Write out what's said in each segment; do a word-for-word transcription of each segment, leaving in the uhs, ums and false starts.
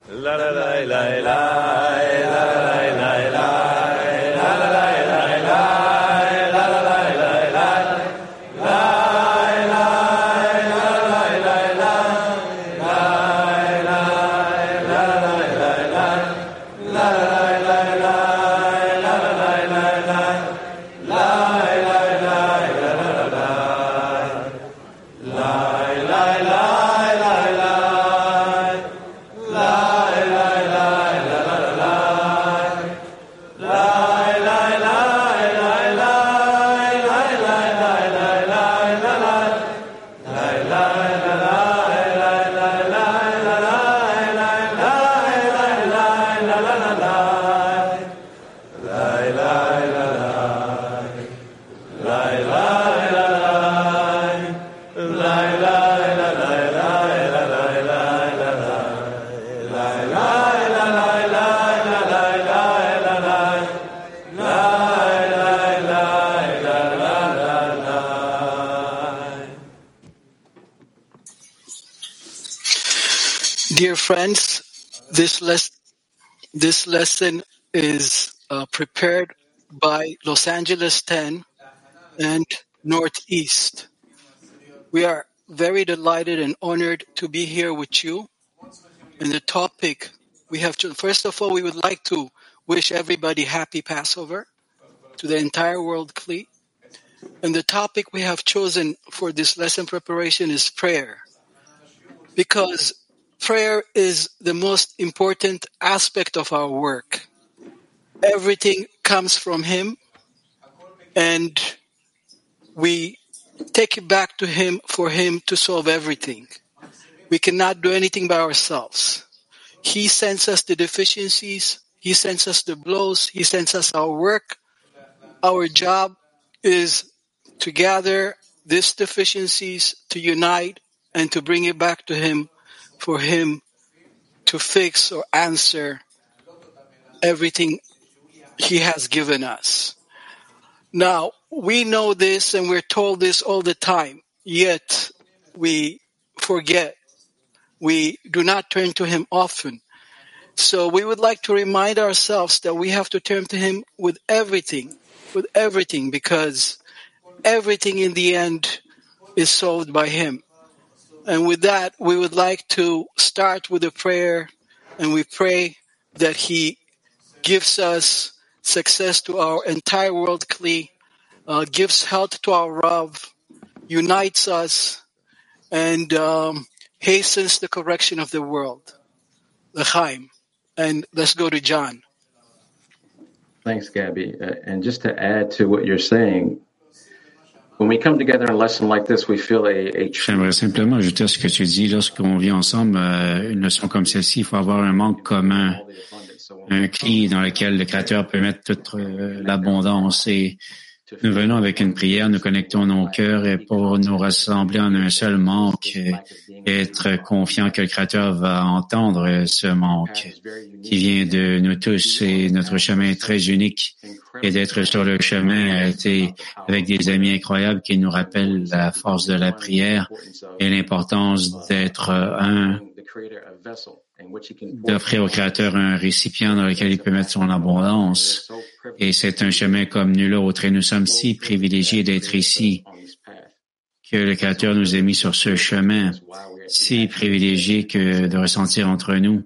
Dear friends, this, les- this lesson is uh, prepared by Los Angeles ten and Northeast. We are very delighted and honored to be here with you. And the topic we have to, first of all, we would like to wish everybody happy Passover to the entire world, Kli. And the topic we have chosen for this lesson preparation is prayer. Because prayer is the most important aspect of our work. Everything comes from Him, and we take it back to Him for Him to solve everything. We cannot do anything by ourselves. He sends us the deficiencies. He sends us the blows. He sends us our work. Our job is to gather these deficiencies, to unite, and to bring it back to Him for Him to fix or answer everything He has given us. Now, we know this and we're told this all the time, yet we forget. We do not turn to Him often. So we would like to remind ourselves that we have to turn to Him with everything, with everything, because everything in the end is solved by Him. And with that, we would like to start with a prayer, and we pray that He gives us success to our entire world, Kli, uh, gives health to our Rav, unites us, and um, hastens the correction of the world. L'chaim. And let's go to John. Thanks, Gabby. Uh, and just to add to what you're saying, when we come together in a lesson like this, we feel a, a J'aimerais simplement ajouter à ce que tu dis. Lorsqu'on vit ensemble, euh, une leçon comme celle-ci, il faut avoir un manque commun, un cri dans lequel le Créateur peut mettre toute euh, l'abondance. Et nous venons avec une prière, nous connectons nos cœurs et pour nous rassembler en un seul manque et être confiant que le Créateur va entendre ce manque qui vient de nous tous. Et notre chemin est très unique. Et d'être sur le chemin et avec des amis incroyables qui nous rappellent la force de la prière et l'importance d'être un, d'offrir au Créateur un récipient dans lequel il peut mettre son abondance. Et c'est un chemin comme nul autre. Et nous sommes si privilégiés d'être ici, que le Créateur nous ait mis sur ce chemin, si privilégiés que de ressentir entre nous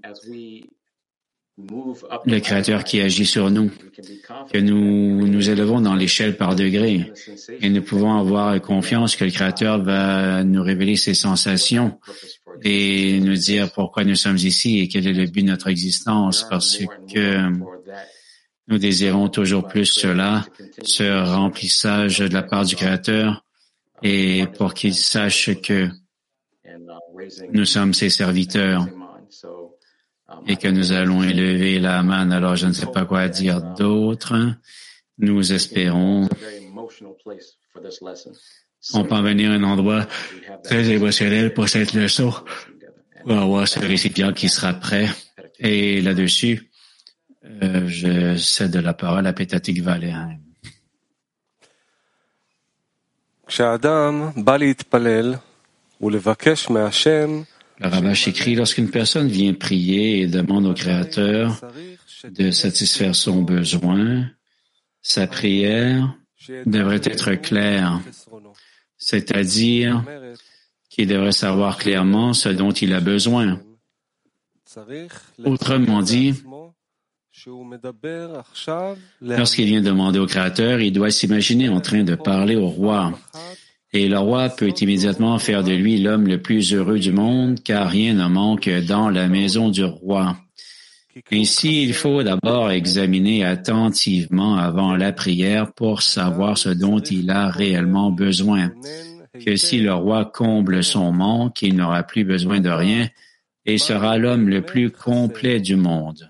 le Créateur qui agit sur nous, que nous nous élevons dans l'échelle par degrés et nous pouvons avoir confiance que le Créateur va nous révéler ses sensations et nous dire pourquoi nous sommes ici et quel est le but de notre existence, parce que nous désirons toujours plus cela, ce remplissage de la part du Créateur, et pour qu'il sache que nous sommes ses serviteurs et que nous allons élever la manne. Alors, je ne sais pas quoi dire d'autre. Nous espérons qu'on peut en venir à un endroit très émotionnel pour cette leçon. On va avoir ce récipient qui sera prêt. Et là-dessus, euh, je cède la parole à Pétatik Valéen. כשאדם בא להתפלל ולבקש מהשם Le Ravash écrit, lorsqu'une personne vient prier et demande au Créateur de satisfaire son besoin, sa prière devrait être claire, c'est-à-dire qu'il devrait savoir clairement ce dont il a besoin. Autrement dit, lorsqu'il vient demander au Créateur, il doit s'imaginer en train de parler au roi. Et le roi peut immédiatement faire de lui l'homme le plus heureux du monde, car rien ne manque dans la maison du roi. Ainsi, il faut d'abord examiner attentivement avant la prière pour savoir ce dont il a réellement besoin. Que si le roi comble son manque, il n'aura plus besoin de rien et sera l'homme le plus complet du monde.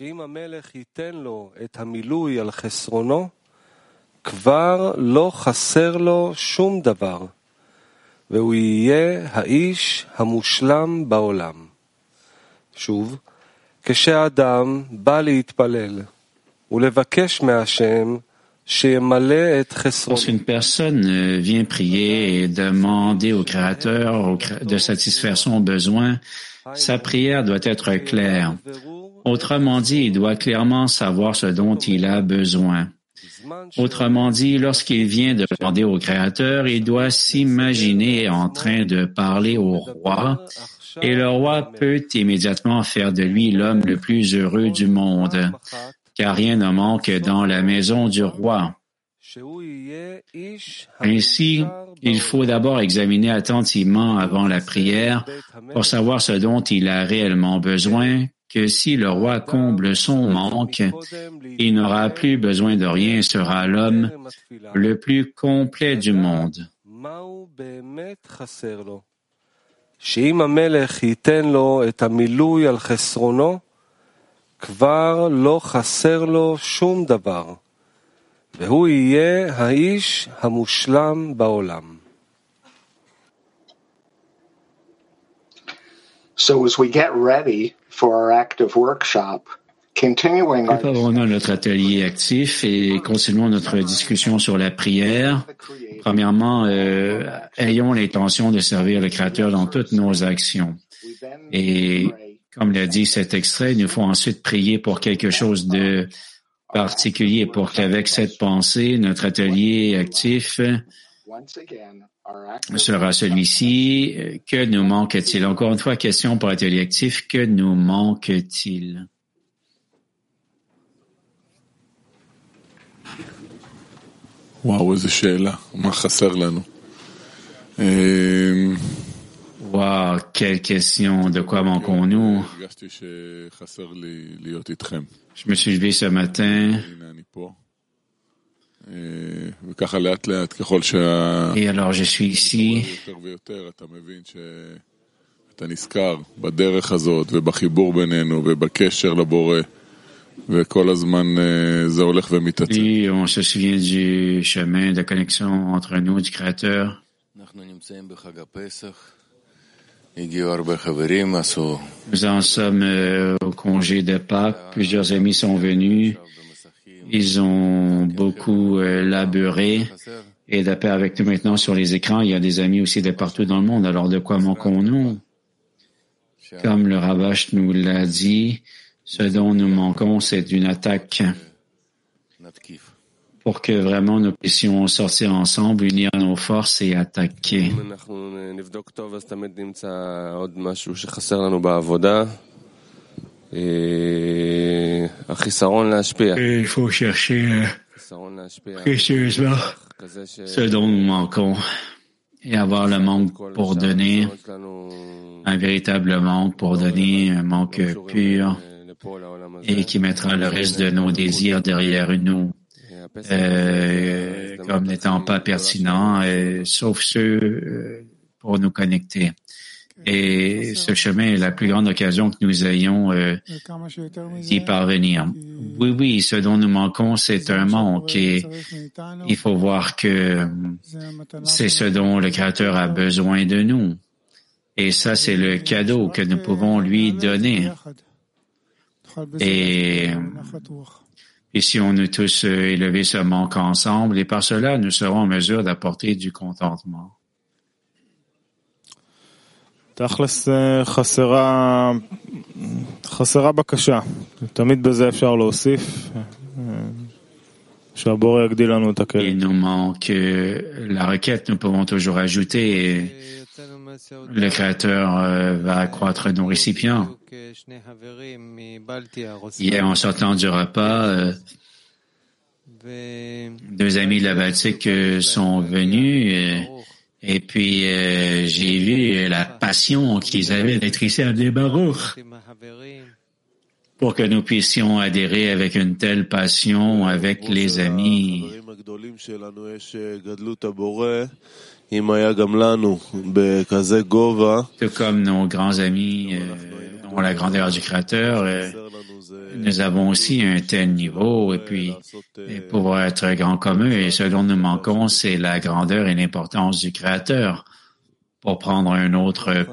כבר לא חסר לו שום דבר, והוא יהיה האיש המושלם בעולם. שוב, כשאדם בא להתפלל ולבקש מהשם שימלא את חסרונו. Lorsqu'une personne vient prier et demander au Créateur de satisfaire son besoin, sa prière doit être claire. Autrement dit, il doit clairement savoir ce dont il a besoin. Autrement dit, lorsqu'il vient de demander au Créateur, il doit s'imaginer en train de parler au roi, et le roi peut immédiatement faire de lui l'homme le plus heureux du monde, car rien ne manque dans la maison du roi. Ainsi, il faut d'abord examiner attentivement avant la prière pour savoir ce dont il a réellement besoin, que si le roi comble son manque, il n'aura plus besoin de rien et sera l'homme le plus complet du monde. שאם המלך ייתן לו את המילוי על חסרונו, כבר לא חסר לו שום דבר, והוא יהיה האיש המושלם בעולם. So as we get ready for our active workshop, continuing our... Préparons-nous notre atelier actif et continuons notre discussion sur la prière. Premièrement, euh, ayons l'intention de servir le Créateur dans toutes nos actions. Et comme l'a dit cet extrait, il nous faut ensuite prier pour quelque chose de particulier pour qu'avec cette pensée, notre atelier actif sera celui-ci. Que nous manque-t-il? Encore une fois, question pour l'atelier actif. Que nous manque-t-il? וואו, איזה שאלה. מה חסר לנו? Wow, quelle question. De quoi manquons-nous? הרגשתי שחסר לי להיות איתכם. Je me suis levé ce matin. הנה אני פה. וככה לאט לאט ככל שה... Et alors je suis ici. יותר ויותר אתה מבין שאתה נזכר בדרך הזאת ובחיבור בינינו ובקשר לבורא. וכל הזמן זה הולך ומתעצם. Puis on se souvient du chemin de connexion entre nous, du Créateur. Nous en sommes euh, au congé de Pâques. Plusieurs amis sont venus. Ils ont beaucoup euh, labouré. Et de paix avec nous maintenant sur les écrans, il y a des amis aussi de partout dans le monde. Alors de quoi manquons-nous? Comme le Ravash nous l'a dit, ce dont nous manquons, c'est une attaque pour que vraiment nous puissions sortir ensemble, unir nos forces et attaquer. Et il faut chercher précieusement ce dont nous manquons et avoir le manque pour donner, un véritable manque pour donner, un manque pur, et qui mettra le reste de nos désirs derrière nous, euh, comme n'étant pas pertinents, euh, sauf ceux euh, pour nous connecter. Et ce chemin est la plus grande occasion que nous ayons euh, d'y parvenir. Oui, oui, ce dont nous manquons, c'est un manque, et il faut voir que c'est ce dont le Créateur a besoin de nous. Et ça, c'est le cadeau que nous pouvons lui donner. Et, et si on est tous euh, élevés ce manque ensemble, et par cela, nous serons en mesure d'apporter du contentement. תכלס חסרה, חסרה בקשה. תמיד בזה אפשר להוסיף. שהבורא יגדיל לנו את הכלים. Il nous manque la requête, nous pouvons toujours ajouter. Le Créateur euh, va accroître nos récipients. Hier, en sortant du repas, euh, deux amis de la Baltique euh, sont venus euh, et puis euh, j'ai vu la passion qu'ils avaient d'être ici à Bnei Baruch pour que nous puissions adhérer avec une telle passion avec les amis. Tout comme nos grands amis euh, ont la grandeur du Créateur, euh, nous avons aussi un tel niveau et puis et pour être grand comme eux, et ce dont nous manquons, c'est la grandeur et l'importance du Créateur pour prendre un autre,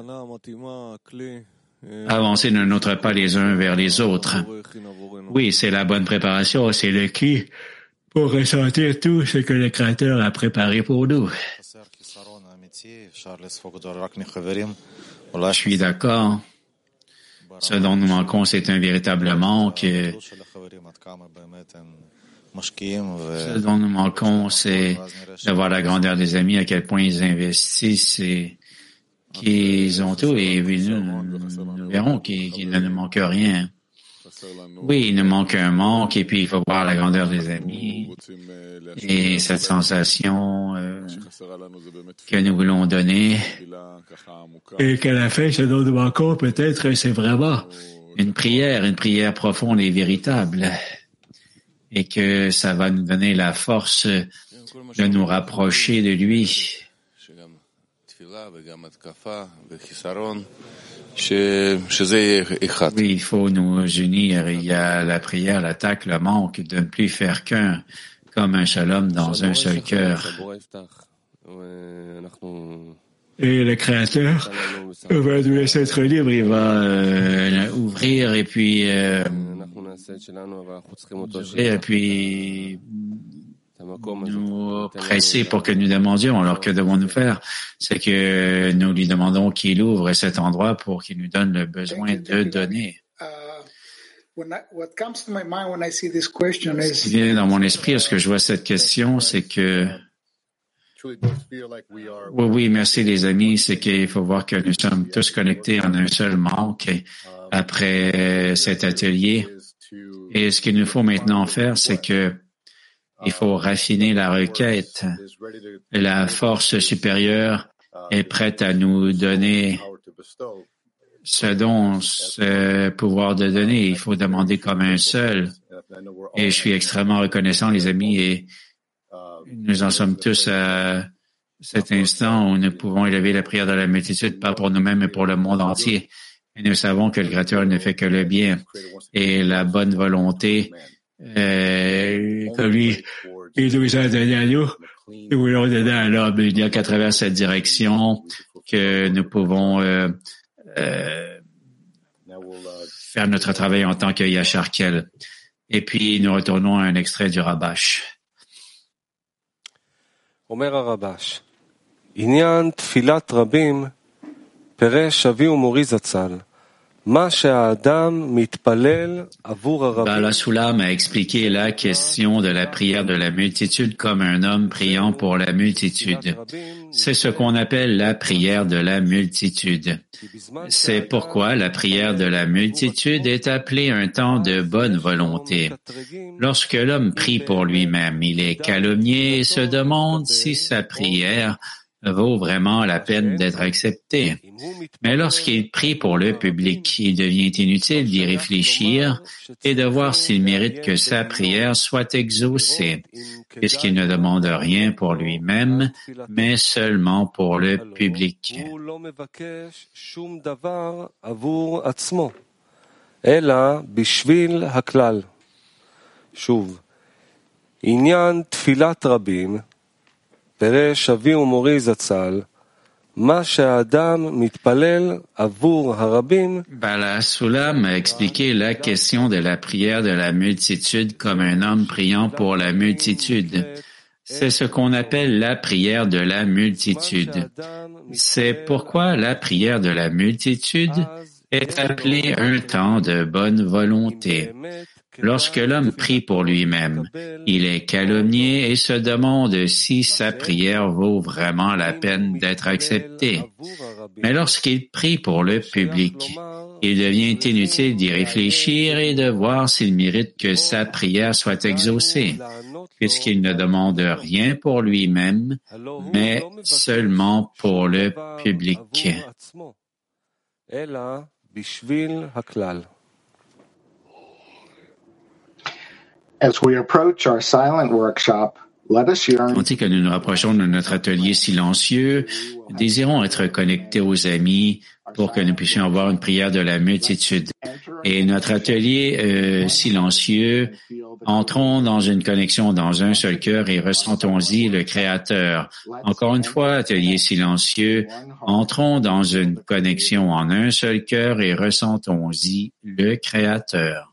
avancer d'un autre pas les uns vers les autres. Oui, c'est la bonne préparation, c'est le qui pour ressentir tout ce que le Créateur a préparé pour nous. Je suis d'accord. Ce dont nous manquons, c'est un véritable manque. Ce dont nous manquons, c'est de voir la grandeur des amis, à quel point ils investissent et qu'ils ont tout, et nous, nous verrons qu'il, qu'il ne nous manque rien. Oui, il nous manque un manque, et puis il faut voir la grandeur des amis et cette sensation euh, que nous voulons donner, et qu'à la fin, ce dont nous manquons, peut-être, c'est vraiment une prière, une prière profonde et véritable, et que ça va nous donner la force de nous rapprocher de lui. Oui, il faut nous unir. Il y a la prière, l'attaque, le manque, de ne plus faire qu'un, comme un seul homme dans un seul cœur. Et le Créateur va nous laisser être libre, il va euh, ouvrir et puis euh, et puis nous presser pour que nous demandions. Alors que devons-nous faire? C'est que nous lui demandons qu'il ouvre cet endroit pour qu'il nous donne le besoin de donner. Ce qui vient dans mon esprit lorsque je vois cette question, c'est que oui, oui, merci les amis, c'est qu'il faut voir que nous sommes tous connectés en un seul manque après cet atelier. Et ce qu'il nous faut maintenant faire, c'est que il faut raffiner la requête. La force supérieure est prête à nous donner ce don, ce pouvoir de donner. Il faut demander comme un seul. Et je suis extrêmement reconnaissant, les amis, et nous en sommes tous à cet instant où nous pouvons élever la prière de la multitude, pas pour nous-mêmes, mais pour le monde entier. Et nous savons que le Créateur ne fait que le bien. Et la bonne volonté Euh, comme lui, il nous a donné à nous, nous voulons donner à l'homme. Il n'y a qu'à travers cette direction que nous pouvons euh, euh, faire notre travail en tant que Yashar Kel. Et puis, nous retournons à un extrait du Rabash. Omer Rabash, Inyan Tfilat Rabim, Peresh Avi Umori Zatzal. Bala Soulam a expliqué la question de la prière de la multitude comme un homme priant pour la multitude. C'est ce qu'on appelle la prière de la multitude. C'est pourquoi la prière de la multitude est appelée un temps de bonne volonté. Lorsque l'homme prie pour lui-même, il est calomnié et se demande si sa prière vaut vraiment la peine d'être accepté. Mais lorsqu'il prie pour le public, il devient inutile d'y réfléchir et de voir s'il mérite que sa prière soit exaucée, puisqu'il ne demande rien pour lui-même, mais seulement pour le public. פירש אבי ומורי זצ"ל, מה שהאדם מתפלל עבור הרבים. Bala Soulam a expliqué la question de la prière de la multitude comme un homme priant pour la multitude. C'est ce qu'on appelle la prière de la multitude. C'est pourquoi la prière de la multitude est appelée un temps de bonne volonté. Lorsque l'homme prie pour lui-même, il est calomnié et se demande si sa prière vaut vraiment la peine d'être acceptée. Mais lorsqu'il prie pour le public, il devient inutile d'y réfléchir et de voir s'il mérite que sa prière soit exaucée, puisqu'il ne demande rien pour lui-même, mais seulement pour le public. As we approach our silent workshop, let us yearn. Tandis que nous nous rapprochons de notre atelier silencieux, désirons être connectés aux amis pour que nous puissions avoir une prière de la multitude. Et notre atelier euh, silencieux, entrons dans une connexion dans un seul cœur et ressentons-y le Créateur. Encore une fois, atelier silencieux, entrons dans une connexion en un seul cœur et ressentons-y le Créateur.